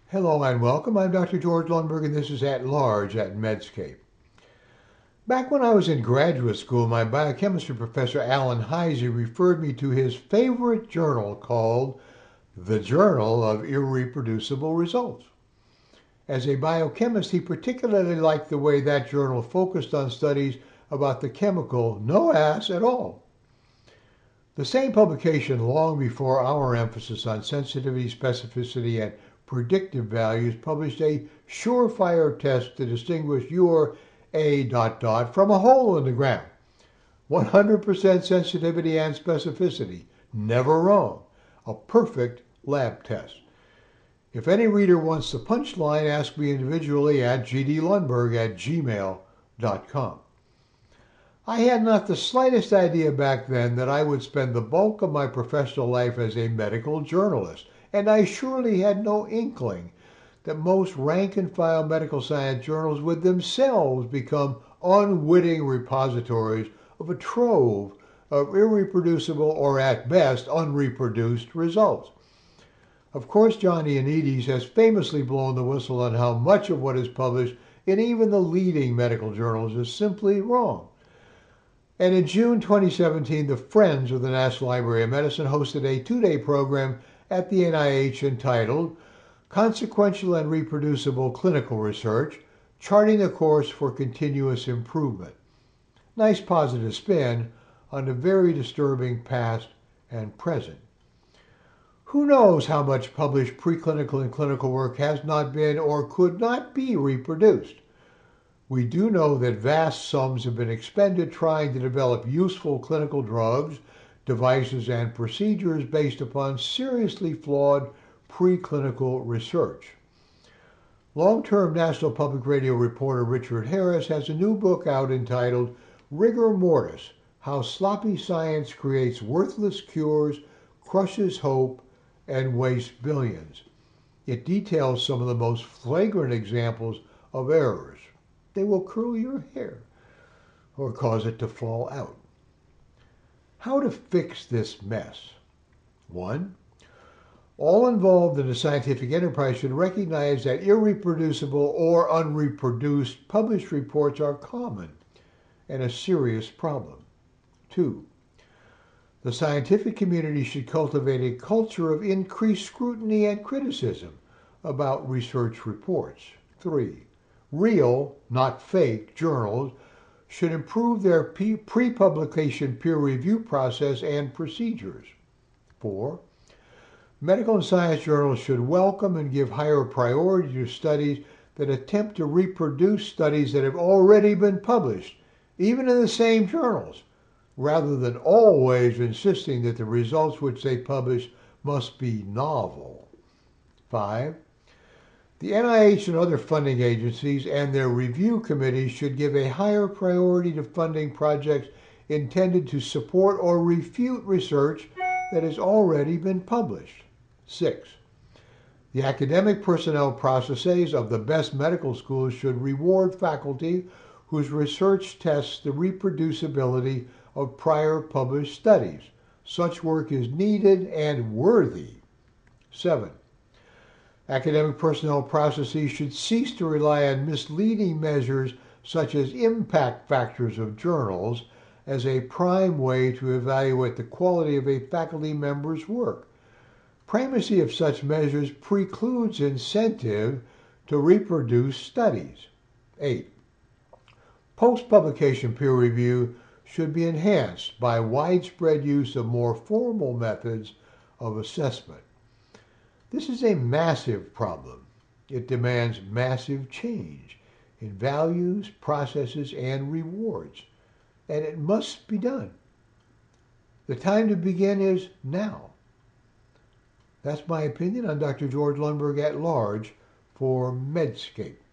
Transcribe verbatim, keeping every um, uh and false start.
Hello and welcome. I'm Doctor George Lundberg, and this is At Large at Medscape. Back when I was in graduate school, my biochemistry professor, Alan Heisey, referred me to his favorite journal called the Journal of Irreproducible Results. As a biochemist, he particularly liked the way that journal focused on studies about the chemical no ass at all. The same publication, long before our emphasis on sensitivity, specificity, and predictive values, published a surefire test to distinguish your A dot dot from a hole in the ground. one hundred percent sensitivity and specificity, never wrong. A perfect lab test. If any reader wants the punchline, ask me individually at gdlundberg at gmail dot com. I had not the slightest idea back then that I would spend the bulk of my professional life as a medical journalist, and I surely had no inkling that most rank-and-file medical science journals would themselves become unwitting repositories of a trove of irreproducible or, at best, unreproduced results. Of course, John Ioannidis has famously blown the whistle on how much of what is published in even the leading medical journals is simply wrong. And in June twenty seventeen, the Friends of the National Library of Medicine hosted a two-day program at the N I H entitled Consequential and Reproducible Clinical Research, Charting a Course for Continuous Improvement. Nice positive spin on the very disturbing past and present. Who knows how much published preclinical and clinical work has not been or could not be reproduced? We do know that vast sums have been expended trying to develop useful clinical drugs, devices, and procedures based upon seriously flawed preclinical research. Long-term National Public Radio reporter Richard Harris has a new book out entitled Rigor Mortis: How Sloppy Science Creates Worthless Cures, Crushes Hope, and Wastes Billions. It details some of the most flagrant examples of errors. They will curl your hair or cause it to fall out. How to fix this mess? One, all involved in the scientific enterprise should recognize that irreproducible or unreproduced published reports are common and a serious problem. Two, the scientific community should cultivate a culture of increased scrutiny and criticism about research reports. Three, real, not fake, journals should improve their pre-publication peer review process and procedures. Four, medical and science journals should welcome and give higher priority to studies that attempt to reproduce studies that have already been published, even in the same journals, rather than always insisting that the results which they publish must be novel. Five, the N I H and other funding agencies and their review committees should give a higher priority to funding projects intended to support or refute research that has already been published. Six, the academic personnel processes of the best medical schools should reward faculty whose research tests the reproducibility of prior published studies. Such work is needed and worthy. Seven, academic personnel processes should cease to rely on misleading measures such as impact factors of journals as a prime way to evaluate the quality of a faculty member's work. Primacy of such measures precludes incentive to reproduce studies. Eight, post-publication peer review should be enhanced by widespread use of more formal methods of assessment. This is a massive problem. It demands massive change in values, processes, and rewards, and it must be done. The time to begin is now. That's my opinion. I'm Doctor George Lundberg at Large for Medscape.